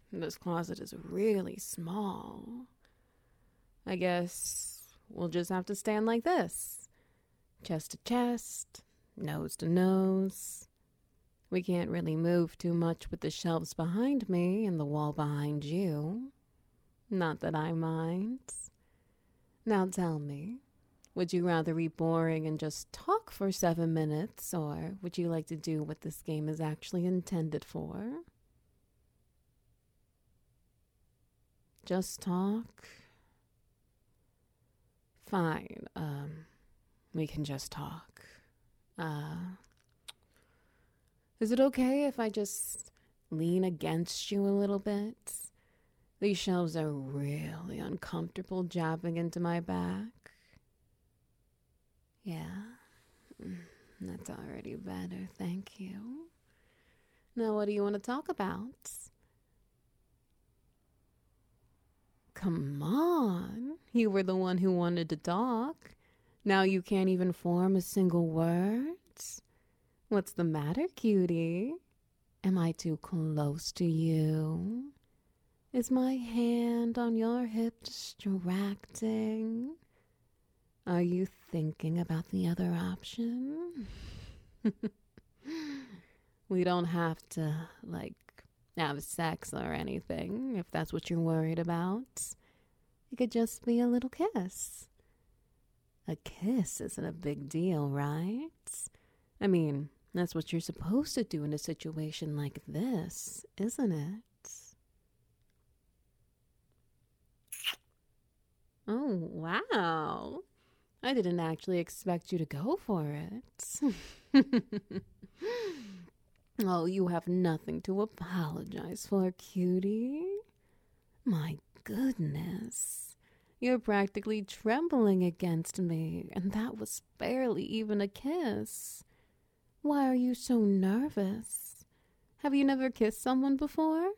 This closet is really small. I guess we'll just have to stand like this. Chest to chest, nose to nose. We can't really move too much with the shelves behind me and the wall behind you. Not that I mind. Now tell me, would you rather be boring and just talk for 7 minutes, or would you like to do what this game is actually intended for? Just talk? Fine, we can just talk. Is it okay if I just lean against you a little bit? These shelves are really uncomfortable jabbing into my back. Yeah, that's already better, thank you. Now, what do you want to talk about? Come on, you were the one who wanted to talk. Now you can't even form a single word? What's the matter, cutie? Am I too close to you? Is my hand on your hip distracting? Are you thinking about the other option? We don't have to, have sex or anything, if that's what you're worried about. It could just be a little kiss. A kiss isn't a big deal, right? I mean, that's what you're supposed to do in a situation like this, isn't it? Oh, wow. I didn't actually expect you to go for it. Oh, you have nothing to apologize for, cutie. My goodness. You're practically trembling against me, and that was barely even a kiss. Why are you so nervous? Have you never kissed someone before?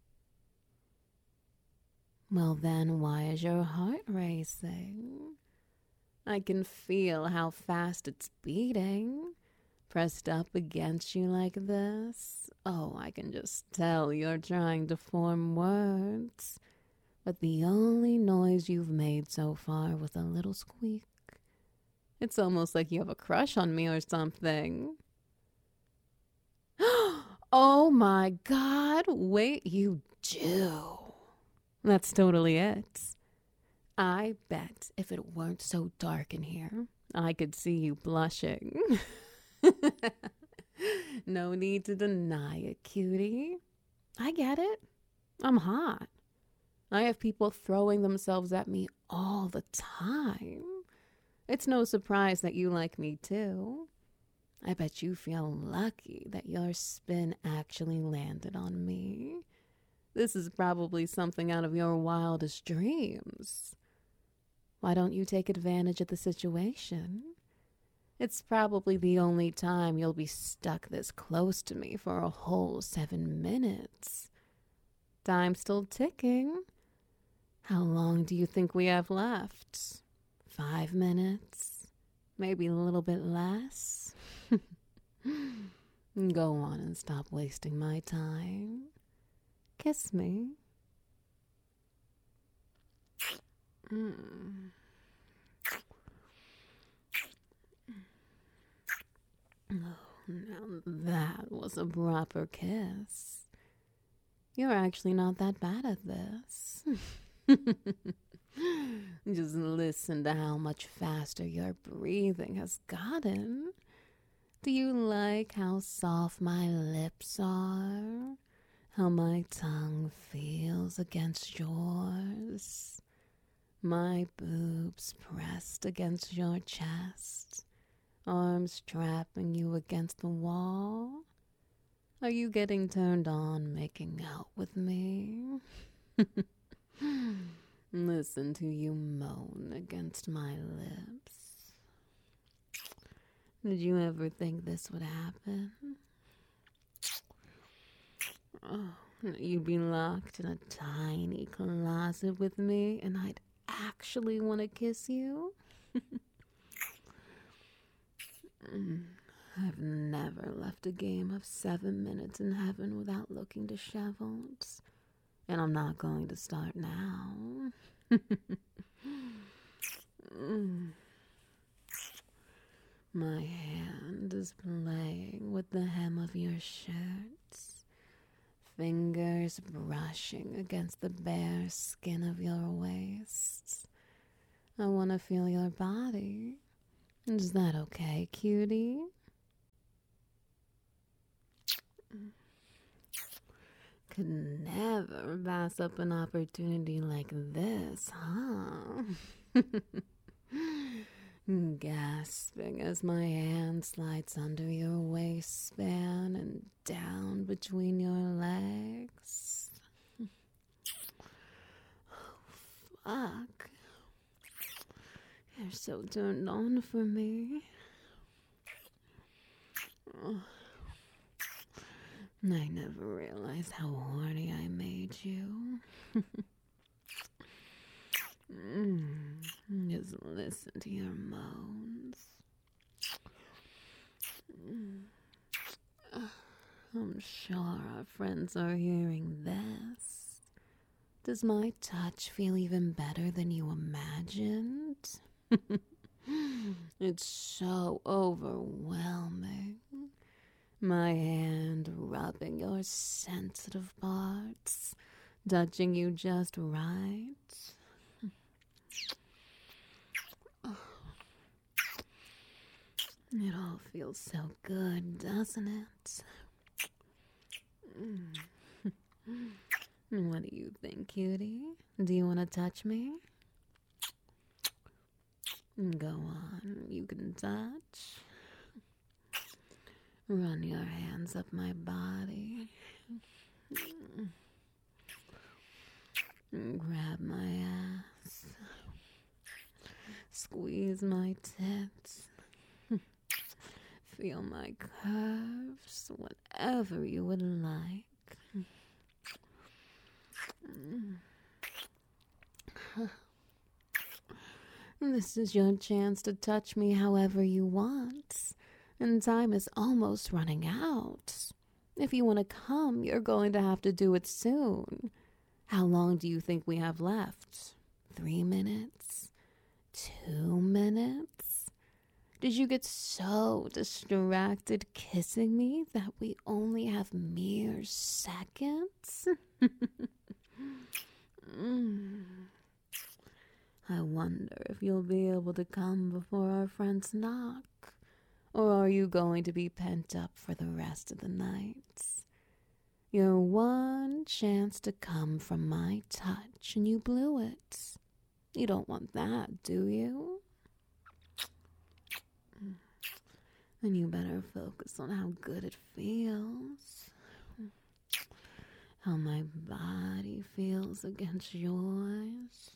Well, then, why is your heart racing? I can feel how fast it's beating. Pressed up against you like this. Oh, I can just tell you're trying to form words. But the only noise you've made so far was a little squeak. It's almost like you have a crush on me or something. Oh my God, wait, you do. That's totally it. I bet if it weren't so dark in here, I could see you blushing. No need to deny it, cutie. I get it. I'm hot. I have people throwing themselves at me all the time. It's no surprise that you like me too. I bet you feel lucky that your spin actually landed on me. This is probably something out of your wildest dreams. Why don't you take advantage of the situation? It's probably the only time you'll be stuck this close to me for a whole 7 minutes. Time's still ticking. How long do you think we have left? 5 minutes? Maybe a little bit less? Go on and stop wasting my time. Kiss me. Oh, now that was a proper kiss. You're actually not that bad at this. Just listen to how much faster your breathing has gotten. Do you like how soft my lips are? How my tongue feels against yours? My boobs pressed against your chest? Arms trapping you against the wall? Are you getting turned on making out with me? Listen to you moan against my lips. Did you ever think this would happen? Oh, you'd be locked in a tiny closet with me and I'd actually want to kiss you? I've never left a game of 7 minutes in heaven without looking disheveled. And I'm not going to start now. My hand is playing with the hem of your shirt, fingers brushing against the bare skin of your waist. I want to feel your body. Is that okay, cutie? Could never pass up an opportunity like this, huh? Gasping as my hand slides under your waistband and down between your legs. Oh, fuck. You're so turned on for me. Oh. I never realized how horny I made you. Just listen to your moans. I'm sure our friends are hearing this. Does my touch feel even better than you imagined? It's so overwhelming. My hand rubbing your sensitive parts, touching you just right. It all feels so good, doesn't it? What do you think, cutie? Do you want to touch me? Go on, you can touch. Run your hands up my body. Grab my ass. Squeeze my tits. Feel my curves, whatever you would like. This is your chance to touch me however you want, and time is almost running out. If you want to come, you're going to have to do it soon. How long do you think we have left? 3 minutes? 2 minutes? Did you get so distracted kissing me that we only have mere seconds? I wonder if you'll be able to come before our friends knock. Or are you going to be pent up for the rest of the night? Your one chance to come from my touch and you blew it. You don't want that, do you? Then you better focus on how good it feels. How my body feels against yours.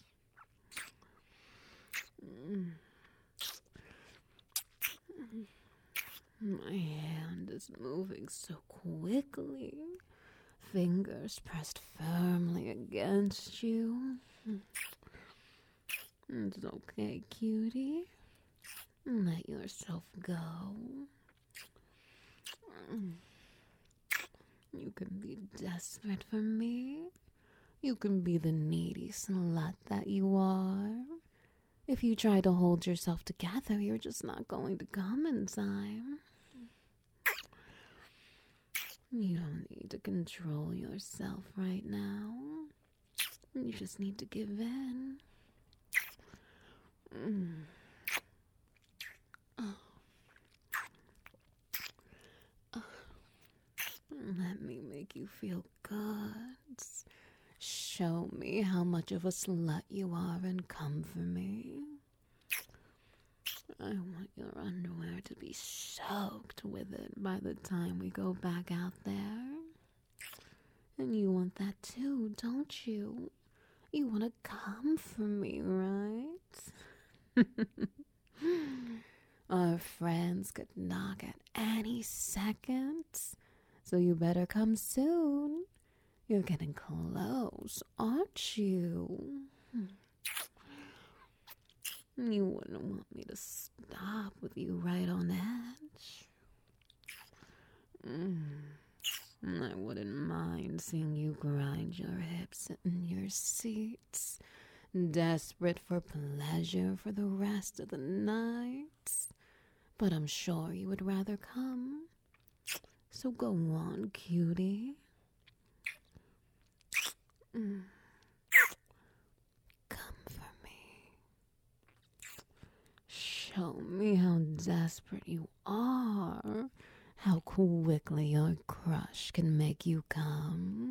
My hand is moving so quickly. Fingers pressed firmly against you. It's okay, cutie. Let yourself go. You can be desperate for me. You can be the needy slut that you are. If you try to hold yourself together, you're just not going to come in time. You don't need to control yourself right now. You just need to give in. Let me make you feel good. Show me how much of a slut you are and come for me. I want your underwear to be soaked with it by the time we go back out there. And you want that too, don't you? You want to come for me, right? Our friends could knock at any second, so you better come soon. You're getting close, aren't you? You wouldn't want me to stop with you right on edge. I wouldn't mind seeing you grind your hips in your seats, desperate for pleasure for the rest of the night. But I'm sure you would rather come. So go on, cutie. Come for me. Show me how desperate you are. How quickly your crush can make you come.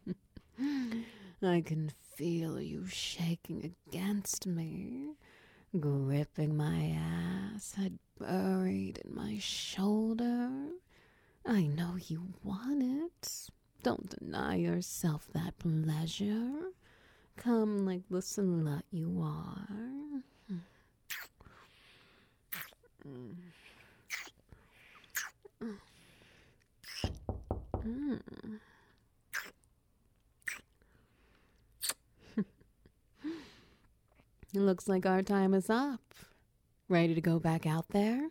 I can feel you shaking against me, gripping my ass, head buried in my shoulder. I know you want it. Don't deny yourself that pleasure. Come like the slut you are. It looks like our time is up. Ready to go back out there?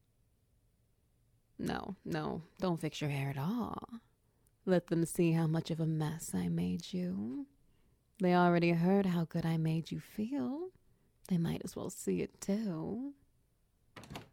No, don't fix your hair at all. Let them see how much of a mess I made you. They already heard how good I made you feel. They might as well see it too.